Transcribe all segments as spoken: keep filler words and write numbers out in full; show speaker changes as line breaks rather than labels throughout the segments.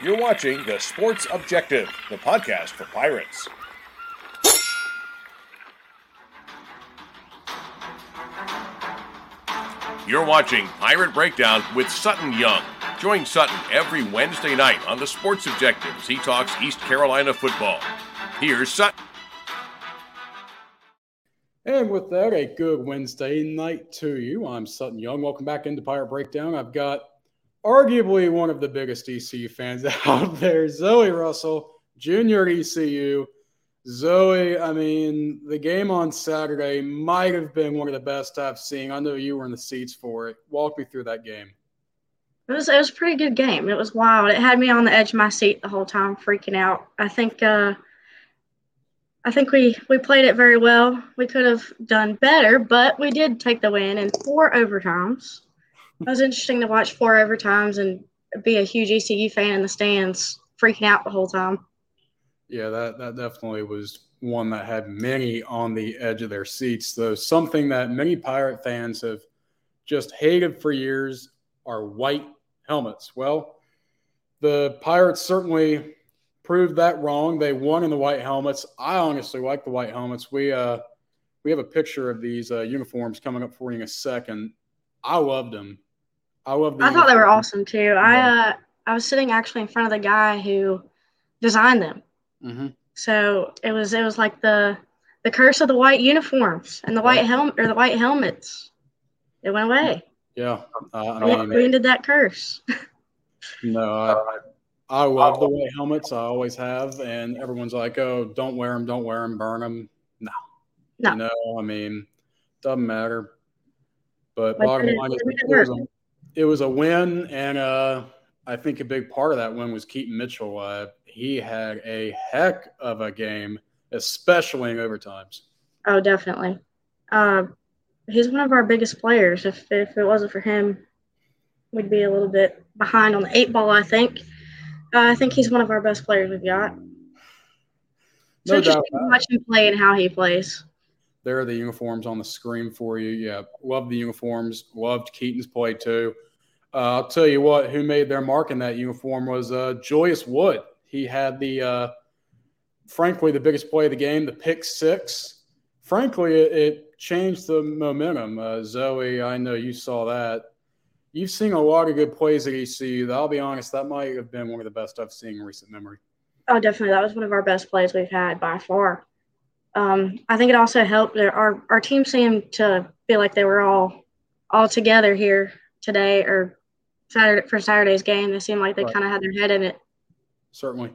You're watching The Sports Objective, the podcast for Pirates. You're watching Pirate Breakdown with Sutton Young. Join Sutton every Wednesday night on The Sports Objective as he talks East Carolina football. Here's Sutton.
And with that, a good Wednesday night to you. I'm Sutton Young. Welcome back into Pirate Breakdown. I've got arguably one of the biggest E C U fans out there, Zoe Russell, Junior at E C U. Zoe, I mean, the game on Saturday might have been one of the best I've seen. I know you were in the seats for it. Walk me through that game.
It was it was a pretty good game. It was wild. It had me on the edge of my seat the whole time, freaking out. I think uh, I think we, we played it very well. We could have done better, but we did take the win in four overtimes. It was interesting to watch four overtimes and be a huge E C U fan in the stands, freaking out the whole time.
Yeah, that, that definitely was one that had many on the edge of their seats, though something that many Pirate fans have just hated for years are white helmets. Well, the Pirates certainly proved that wrong. They won in the white helmets. I honestly like the white helmets. We uh we have a picture of these uh, uniforms coming up for you in a second. I loved them. I love the
I thought they were awesome too.
Yeah.
I uh, I was sitting actually in front of the guy who designed them.
Mm-hmm.
So it was it was like the the curse of the white uniforms and the white
Yeah.
helmet or the white helmets. It went away.
Yeah, uh, I
We,
mean,
we ended that curse.
no, I I love the white helmets. I always have, and everyone's like, "Oh, don't wear them, don't wear them, burn them." No,
No.
you know, I mean, doesn't matter. But
But
bottom
it-
line is,
it
it was,
worked.
a, it was a win, and uh, I think a big part of that win was Keaton Mitchell. Uh, he had a heck of a game, especially in overtimes.
Oh, definitely. Uh, he's one of our biggest players. If if it wasn't for him, we'd be a little bit behind on the eight ball, I think. Uh, I think he's one of our best players we've got. It's
No
interesting
doubt.
to watch him play and how he plays.
There are the uniforms on the screen for you. Yeah, love the uniforms. Loved Keaton's play too. Uh, I'll tell you what, who made their mark in that uniform was uh, Julius Wood. He had the, uh, frankly, the biggest play of the game, the pick six. Frankly, it, it changed the momentum. Uh, Zoe, I know you saw that. You've seen a lot of good plays at E C U. I'll be honest, that might have been one of the best I've seen in recent memory.
Oh, definitely. That was one of our best plays we've had by far. Um, I think it also helped that our, our team seemed to feel like they were all all together here today or Saturday for Saturday's game. They seemed like they
Right.
kind of had their head in it.
Certainly.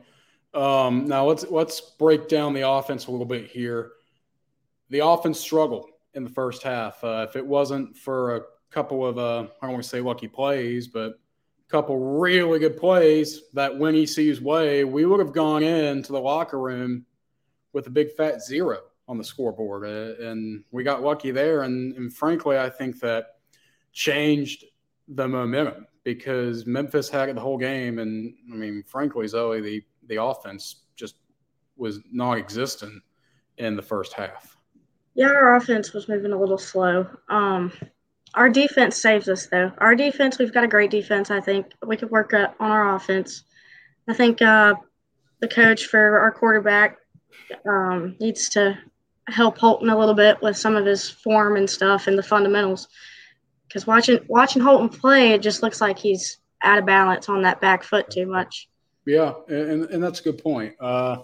Um, now let's let's break down the offense a little bit here. The offense struggled in the first half. Uh, if it wasn't for a couple of uh, I don't want to say lucky plays, but a couple really good plays that went E C U's way, we would have gone into the locker room with a big fat zero on the scoreboard, uh, and we got lucky there. And, and frankly, I think that changed the momentum because Memphis had it the whole game, and I mean, frankly, Zoe, the the offense just was non-existent in the first half.
Yeah, our offense was moving a little slow. Um, our defense saves us, though. Our defense, we've got a great defense, I think. We could work uh, on our offense. I think uh, the coach for our quarterback um, needs to help Holton a little bit with some of his form and stuff and the fundamentals. Because watching watching Holton play, it just looks like he's out of balance on that back foot too much.
Yeah, and, and that's a good point. Uh,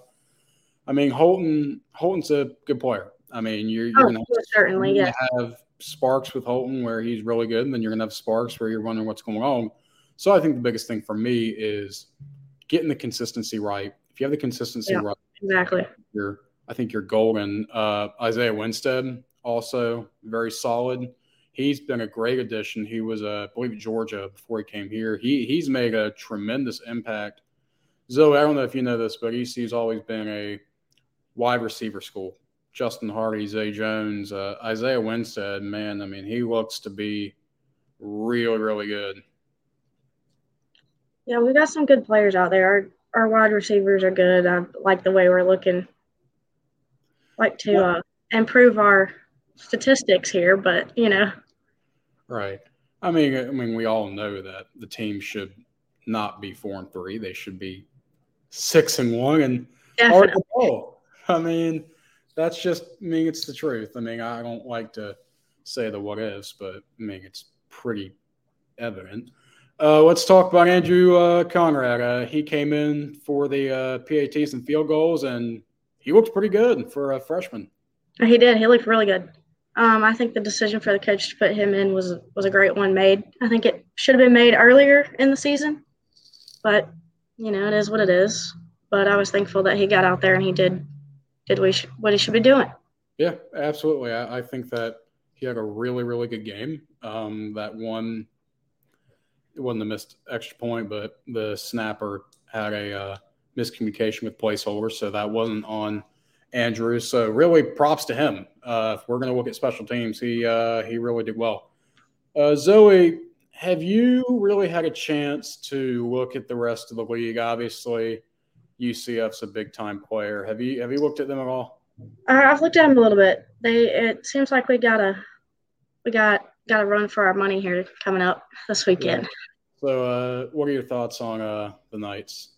I mean, Holton Holton's a good player. I mean, you're, you're
Oh,
going to
certainly,
You're
yes.
gonna have sparks with Holton where he's really good, and then you're going to have sparks where you're wondering what's going on. So I think the biggest thing for me is getting the consistency right. If you have the consistency
Yeah,
right,
exactly.
you're, I think you're golden. Uh, Isaiah Winstead, also very solid. He's been a great addition. He was, uh, I believe, at Georgia before he came here. He He's made a tremendous impact. Zoe, I don't know if you know this, but E C U's always been a wide receiver school. Justin Hardy, Zay Jones, uh, Isaiah Winstead, man, I mean, he looks to be really, really good.
Yeah, we got some good players out there. Our our wide receivers are good. I like the way we're looking. Like to uh, improve our statistics here, but you know,
Right. I mean, I mean, we all know that the team should not be four and three. They should be six and one and hard
Definitely.
to call. I mean, that's just I mean, it's the truth. I mean, I don't like to say the what ifs, but I mean, it's pretty evident. Uh, let's talk about Andrew uh, Conrad. Uh, he came in for the uh, P A Ts and field goals, and he looked pretty good for a freshman.
He did. He looked really good. Um, I think the decision for the coach to put him in was was a great one made. I think it should have been made earlier in the season, but you know it is what it is. But I was thankful that he got out there and he did did what he, sh- what he should be doing.
Yeah, absolutely. I, I think that he had a really really good game. Um, that one, it wasn't a missed extra point, but the snapper had a uh, miscommunication with placeholder, so that wasn't on Andrew. So really props to him. Uh, if we're going to look at special teams, he uh, he really did well. Uh, Zoe, have you really had a chance to look at the rest of the league? Obviously, U C F's a big time player. Have you have you looked at them at all?
Uh, I've looked at him a little bit. They it seems like we got a we got got to run for our money here coming up this weekend.
Yeah. So, uh, what are your thoughts on uh, the Knights?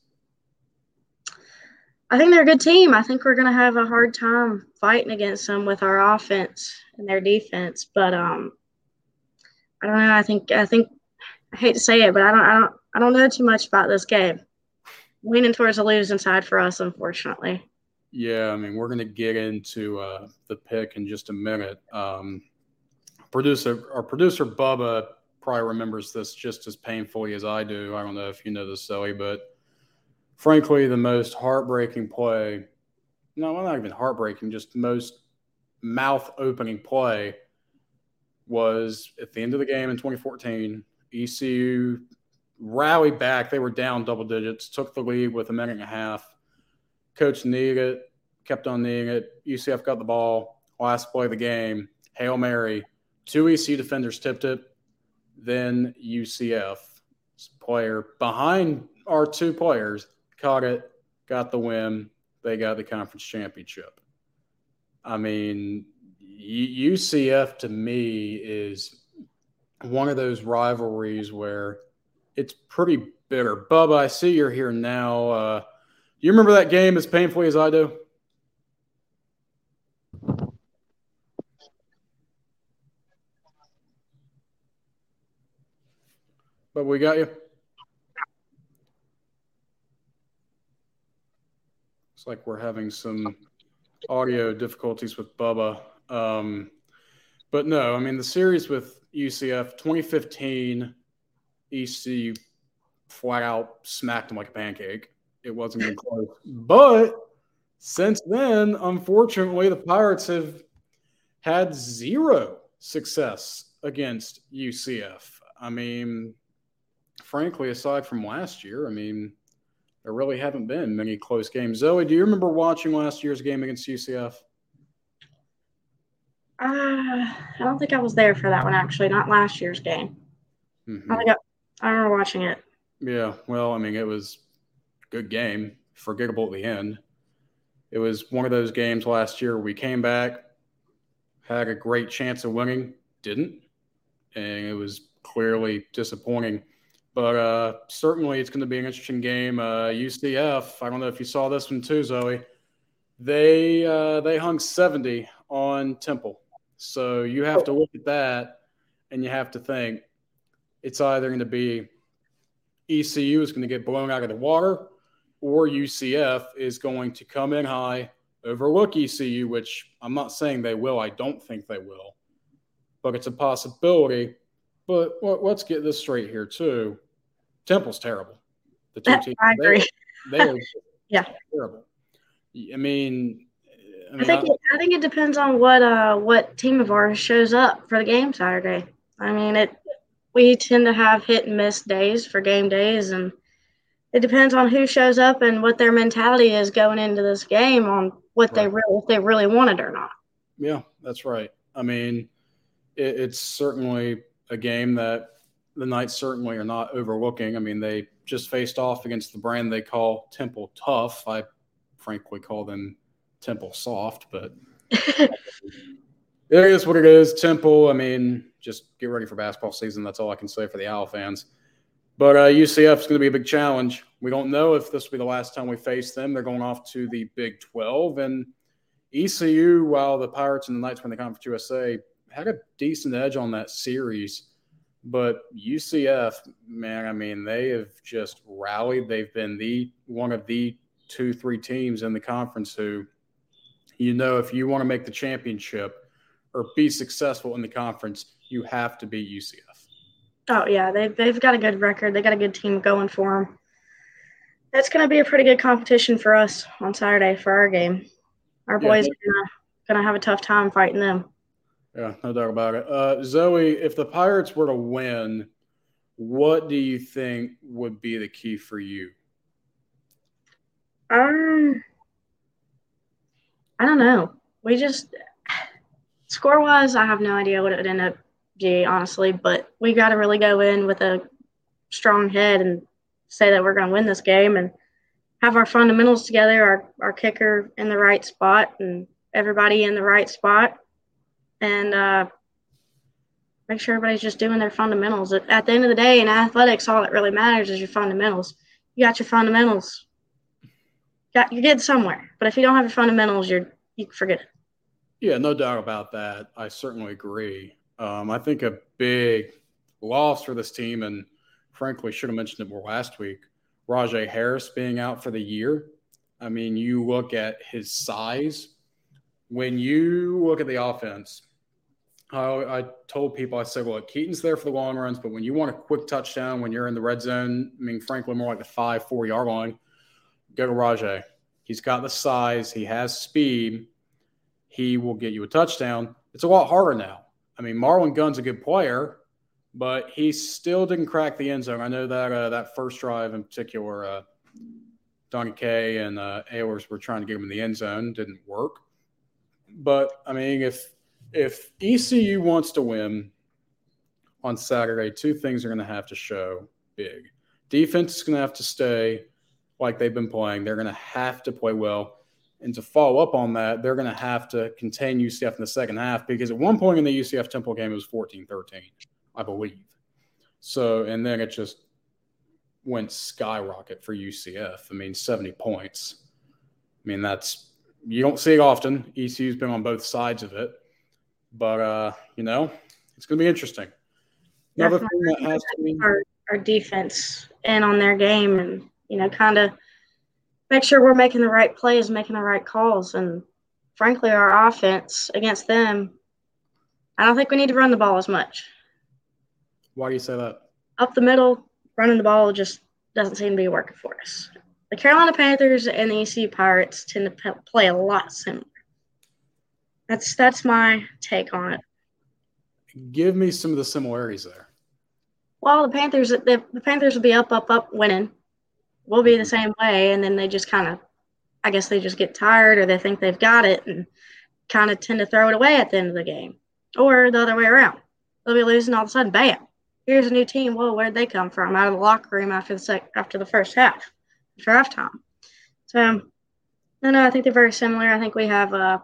I think they're a good team. I think we're going to have a hard time fighting against them with our offense and their defense. But um, I don't know. I think I think I hate to say it, but I don't I don't I don't know too much about this game. Leaning towards the losing side for us, unfortunately.
Yeah, I mean, we're going to get into uh, the pick in just a minute. Um, producer, our producer Bubba probably remembers this just as painfully as I do. I don't know if you know this, Zoe, but frankly, the most heartbreaking play, no, well, not even heartbreaking, just the most mouth-opening play was at the end of the game in twenty fourteen. E C U rallied back. They were down double digits, took the lead with a minute and a half. Coach kneed it, kept on kneeing it. U C F got the ball. Last play of the game, Hail Mary. Two E C U defenders tipped it. Then U C F player behind our two players caught it, got the win. They got the conference championship. I mean, U C F to me is one of those rivalries where it's pretty bitter. Bubba, I see you're here now. Uh, do you remember that game as painfully as I do? But we got you. Looks like we're having some audio difficulties with Bubba. Um, but no, I mean, the series with U C F, twenty fifteen, E C U flat out smacked them like a pancake. It wasn't even close. But since then, unfortunately, the Pirates have had zero success against U C F. I mean, frankly, aside from last year, I mean, there really haven't been many close games. Zoe, do you remember watching last year's game against U C F?
Uh, I don't think I was there for that one, actually, not last year's game.
Mm-hmm.
I, think I, I remember watching it.
Yeah, well, I mean, it was a good game, forgettable at the end. It was one of those games last year where we came back, had a great chance of winning, didn't, and it was clearly disappointing. But uh, certainly it's going to be an interesting game. Uh, U C F, I don't know if you saw this one too, Zoe. They uh, they hung seventy on Temple. So you have to look at that and you have to think it's either going to be E C U is going to get blown out of the water or U C F is going to come in high, overlook E C U, which I'm not saying they will. I don't think they will. But it's a possibility. But well, let's get this straight here too. Temple's terrible. The two teams,
I agree.
They, they are
yeah.
terrible. I mean, I, mean,
I think
I,
it, I think it depends on what uh what team of ours shows up for the game Saturday. I mean, it we tend to have hit and miss days for game days, and it depends on who shows up and what their mentality is going into this game on what right. they really if they really want it or not.
Yeah, that's right. I mean, it, it's certainly a game that the Knights certainly are not overlooking. I mean, they just faced off against the brand they call Temple Tough. I frankly call them Temple Soft, but it is what it is. Temple, I mean, just get ready for basketball season. That's all I can say for the Owl fans. But uh, U C F is going to be a big challenge. We don't know if this will be the last time we face them. They're going off to the Big twelve. And E C U, while the Pirates and the Knights win the Conference U S A, had a decent edge on that series. But U C F, man, I mean, they have just rallied. They've been the one of the two, three teams in the conference who, you know, if you want to make the championship or be successful in the conference, you have to beat U C F.
Oh, yeah, they've, they've got a good record. They got a good team going for them. That's going to be a pretty good competition for us on Saturday for our game. Our boys yeah, are going to have a tough time fighting them.
Yeah, no doubt about it. Uh, Zoe, if the Pirates were to win, what do you think would be the key for you?
Um, I don't know. We just – score-wise, I have no idea what it would end up being, honestly, but we got to really go in with a strong head and say that we're going to win this game and have our fundamentals together, our, our kicker in the right spot and everybody in the right spot, and uh, make sure everybody's just doing their fundamentals. At, at the end of the day, in athletics, all that really matters is your fundamentals. You got your fundamentals. Got, you're getting somewhere. But if you don't have your fundamentals, you're you can forget it.
Yeah, no doubt about that. I certainly agree. Um, I think a big loss for this team, and frankly should have mentioned it more last week, Rajay Harris being out for the year. I mean, you look at his size. When you look at the offense, I, I told people, I said, well, Keaton's there for the long runs, but when you want a quick touchdown, when you're in the red zone, I mean, frankly, more like the five, four-yard line, go to Rajay. He's got the size. He has speed. He will get you a touchdown. It's a lot harder now. I mean, Marlon Gunn's a good player, but he still didn't crack the end zone. I know that uh, that first drive in particular, uh, Donnie K and uh, Ehlers were trying to get him in the end zone. Didn't work. But, I mean, if if E C U wants to win on Saturday, two things are going to have to show big. Defense is going to have to stay like they've been playing. They're going to have to play well. And to follow up on that, they're going to have to contain U C F in the second half because at one point in the U C F Temple game, it was fourteen thirteen, I believe. So, and then it just went skyrocket for U C F. I mean, seventy points. I mean, that's – you don't see it often. E C U's been on both sides of it. But, uh, you know, it's going to be interesting. Another thing that has to be –
our, our defense in on their game and, you know, kind of – make sure we're making the right plays, making the right calls. And, frankly, our offense against them, I don't think we need to run the ball as much.
Why do you say that?
Up the middle, running the ball just doesn't seem to be working for us. The Carolina Panthers and the E C U Pirates tend to p- play a lot similar. That's that's my take on it.
Give me some of the similarities there.
Well, the Panthers, the, the Panthers will be up, up, up, winning. We'll be the same way, and then they just kind of, I guess they just get tired or they think they've got it and kind of tend to throw it away at the end of the game. Or the other way around. They'll be losing, all of a sudden, bam, here's a new team. Whoa, where'd they come from? Out of the locker room after the sec- after the first half, after halftime. So, no, no, I think they're very similar. I think we have uh,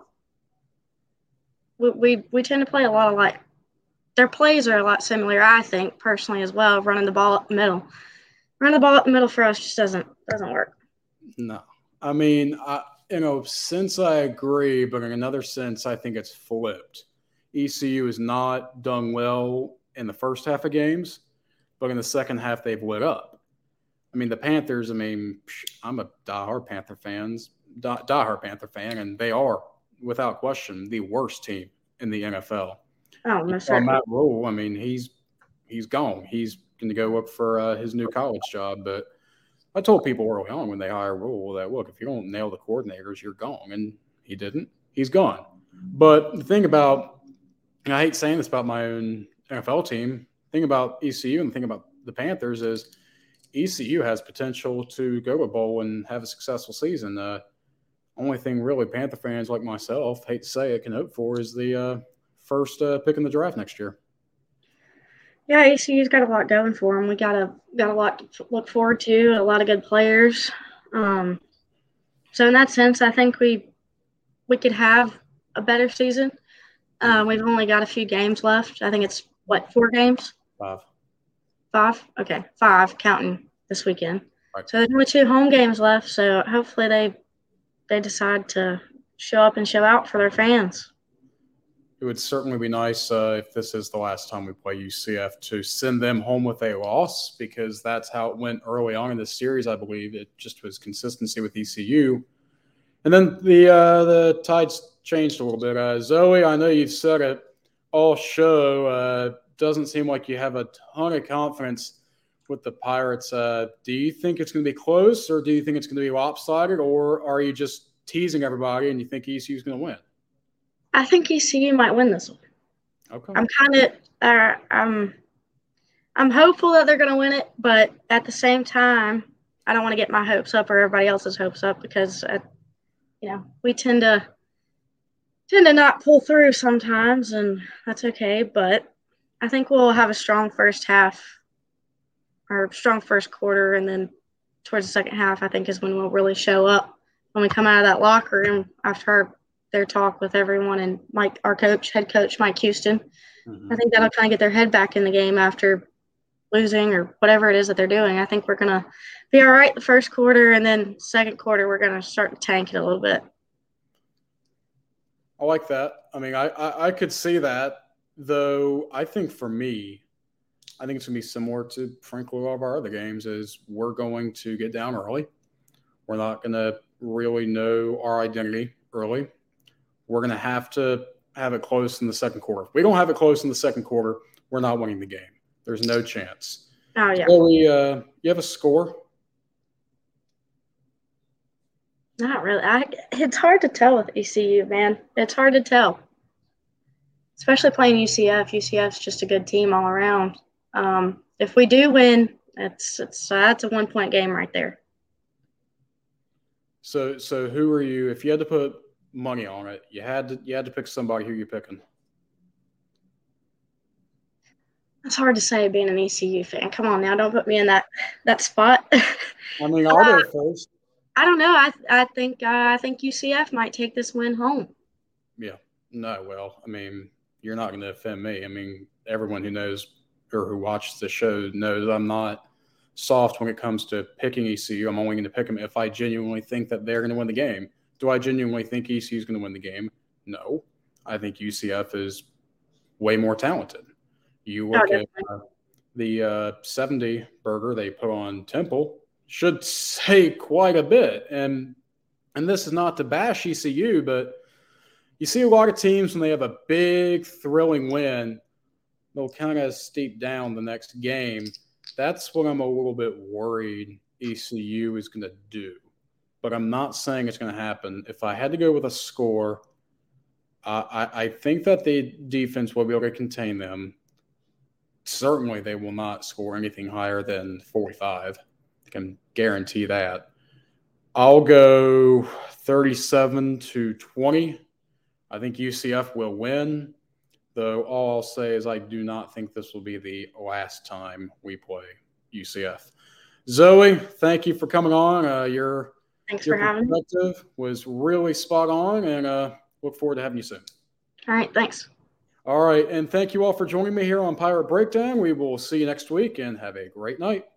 we, we, we tend to play a lot alike. Their plays are a lot similar, I think, personally as well, running the ball up the middle. Running the ball up the middle for us just doesn't doesn't work.
No. I mean, I, you know, since I agree, but in another sense, I think it's flipped. E C U has not done well in the first half of games, but in the second half, they've lit up. I mean, the Panthers, I mean, I'm a diehard Panther fans, die, diehard Panther fan, and they are, without question, the worst team in the N F L.
Oh, no, sir.
Matt Rule, I mean, he's he's gone. He's going to go look for uh, his new college job. But I told people early on when they hire Rule that, look, if you don't nail the coordinators, you're gone. And he didn't. He's gone. But the thing about, and I hate saying this about my own N F L team, the thing about E C U and the thing about the Panthers is E C U has potential to go to a bowl and have a successful season. Uh, only thing really Panther fans like myself, hate to say it, can hope for is the uh, first uh, pick in the draft next year.
Yeah, E C U's got a lot going for them. We got a got a lot to look forward to, a lot of good players. Um, so in that sense, I think we we could have a better season. Uh, we've only got a few games left. I think it's what four games.
Five.
Five? Okay, five, counting this weekend.
Right.
So there's only two home games left, so hopefully they they decide to show up and show out for their fans.
It would certainly be nice uh, if this is the last time we play U C F to send them home with a loss, because that's how it went early on in the series, I believe. It just was consistency with E C U. And then the uh, the tides changed a little bit. Uh, Zoe, I know you've said it all show. Uh, doesn't seem like you have a ton of confidence with the Pirates. Uh, do you think it's going to be close, or do you think it's going to be lopsided, or are you just teasing everybody and you think E C U is going to win?
I think E C U might win this one.
Okay.
I'm kind of uh, I'm I'm hopeful that they're going to win it, but at the same time, I don't want to get my hopes up or everybody else's hopes up, because uh, you know we tend to tend to not pull through sometimes, and that's okay. But I think we'll have a strong first half or strong first quarter, and then towards the second half, I think is when we'll really show up when we come out of that locker room after our, their talk with everyone and Mike, our coach, head coach Mike Houston. Mm-hmm. I think that'll kind of get their head back in the game after losing or whatever it is that they're doing. I think we're gonna be all right the first quarter, and then second quarter we're gonna start to tank it a little bit.
I like that. I mean, I, I, I could see that, though. I think for me, I think it's going to be similar to, frankly, a lot of our other games, is we're going to get down early. We're not going to really know our identity early. We're going to have to have it close in the second quarter. If we don't have it close in the second quarter, we're not winning the game. There's no chance.
Oh, yeah.
So we, uh, you have a score?
Not really. I, it's hard to tell with E C U, man. It's hard to tell. Especially playing U C F. U C F's just a good team all around. Um, if we do win, it's it's uh, that's a one-point game right there.
So so who are you? If you had to put money on it, you had to you had to pick somebody. Who are you picking?
It's hard to say being an E C U fan. Come on now, don't put me in that that spot.
I mean, I'll go first.
I don't know. I I think uh, I think U C F might take this win home.
Yeah. No. Well, I mean, you're not going to offend me. I mean, everyone who knows or who watches the show knows I'm not soft when it comes to picking E C U. I'm only going to pick them if I genuinely think that they're going to win the game. Do I genuinely think E C U is going to win the game? No. I think U C F is way more talented. You look oh, at uh, the uh, seventy burger they put on Temple, should say quite a bit. And and this is not to bash E C U, but you see a lot of teams when they have a big, thrilling win, they'll kind of steep down the next game. That's what I'm a little bit worried E C U is going to do. But I'm not saying it's going to happen. If I had to go with a score, uh, I, I think that the defense will be able to contain them. Certainly they will not score anything higher than forty-five. I can guarantee that. I'll go thirty-seven to twenty. I think U C F will win, though all I'll say is I do not think this will be the last time we play U C F. Zoe, thank you for coming on. Uh, your
Thanks
your
for having me.
perspective was really spot on, and uh, look forward to having you soon.
All right, thanks.
All right, and thank you all for joining me here on Pirate Breakdown. We will see you next week, and have a great night.